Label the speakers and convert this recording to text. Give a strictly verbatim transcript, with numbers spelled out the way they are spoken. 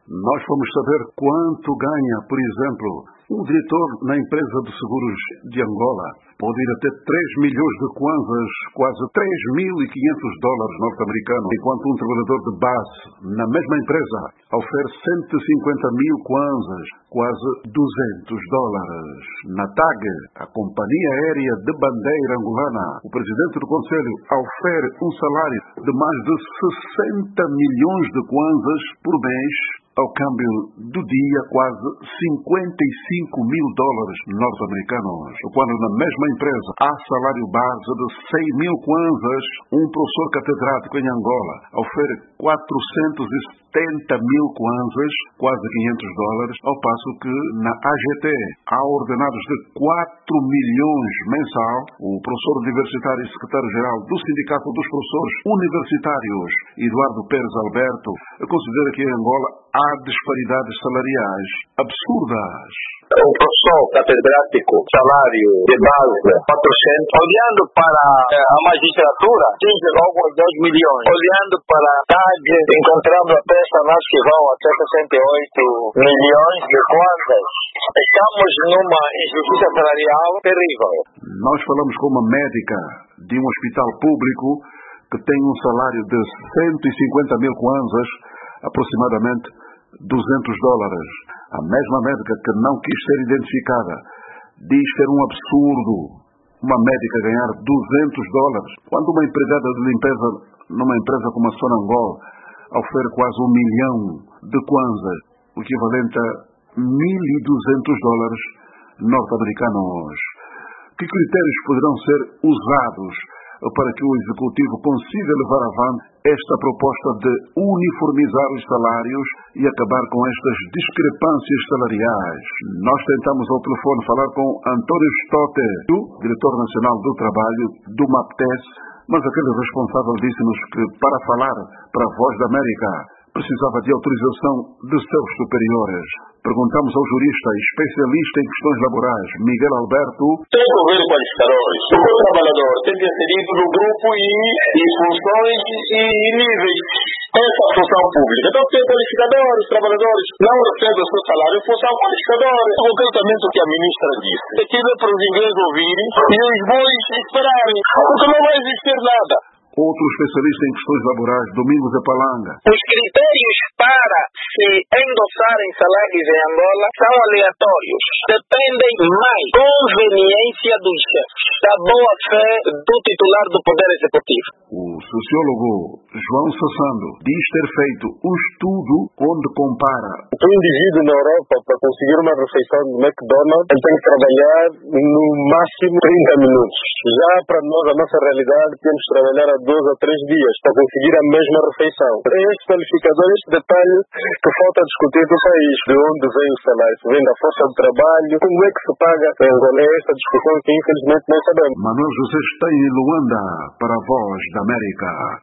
Speaker 1: Nós fomos saber quanto ganha, por exemplo, um diretor na empresa de seguros de Angola. Pode ir até três milhões de kwanzas, quase três mil e quinhentos dólares norte-americanos, enquanto um trabalhador de base na mesma empresa oferece cento e cinquenta mil kwanzas, quase duzentos dólares. Na T A G, a Companhia Aérea de Bandeira Angolana, o presidente do Conselho ofere um salário de mais de sessenta milhões de kwanzas por mês, ao câmbio do dia, quase cinquenta e cinco mil dólares norte-americanos. Quando na mesma empresa há salário base de cem mil kwanzas, um professor catedrático em Angola ofere quatrocentos e setenta mil kwanzas, quase quinhentos dólares, ao passo que na A G T há ordenados de quatro milhões mensal. O professor universitário e secretário-geral do Sindicato dos Professores Universitários, Eduardo Pérez Alberto, considera que em Angola há disparidades salariais absurdas.
Speaker 2: Um professor catedrático, salário de base quatrocentos, olhando para a magistratura, atinge logo dois milhões. Olhando para a T A G, encontramos personagens que vão até sessenta e oito milhões de kwanzas. Estamos numa injustiça salarial terrível.
Speaker 1: Nós falamos com uma médica de um hospital público que tem um salário de cento e cinquenta mil kwanzas, aproximadamente duzentos dólares. A mesma médica que não quis ser identificada diz ser um absurdo uma médica ganhar duzentos dólares, quando uma empregada de limpeza numa empresa como a Sonangol oferece quase um milhão de kwanzas, o equivalente a mil e duzentos dólares norte-americanos. Que critérios poderão ser usados para que o Executivo consiga levar avante esta proposta de uniformizar os salários e acabar com estas discrepâncias salariais? Nós tentamos ao telefone falar com António Stote, diretor nacional do trabalho do MAPTES, mas aquele responsável disse-nos que para falar para a Voz da América precisava de autorização de seus superiores. Perguntamos ao jurista e especialista em questões laborais, Miguel Alberto.
Speaker 2: Tem que ouvir qualificadores. O trabalhador tem que ser inserido no grupo e, e funções e, e níveis. Essa função pública. Então, tem qualificadores, trabalhadores não recebem o seu salário em função qualificadores. Concretamente o que a ministra disse. Aquilo é para os ingleses ouvirem e os bois esperarem. Porque não vai existir nada.
Speaker 1: Outro especialista em questões laborais, Domingos de Palanga.
Speaker 3: Os critérios para se endossarem salários em Angola são aleatórios. Dependem mais da conveniência dos chefes, da boa fé do titular do Poder Executivo.
Speaker 1: O sociólogo João Sassando diz ter feito um estudo onde compara.
Speaker 4: O indivíduo na Europa, para conseguir uma refeição no McDonald's, ele tem que trabalhar no máximo trinta minutos. Já para nós, a nossa realidade, temos que trabalhar a dois a três dias para conseguir a mesma refeição. Este qualificador, este detalhe que falta discutir do país. De onde vem o salário? Se vem da força do trabalho? Como é que se paga? É esta discussão que infelizmente não sabemos.
Speaker 1: Manuel José está em Luanda para a Voz da América.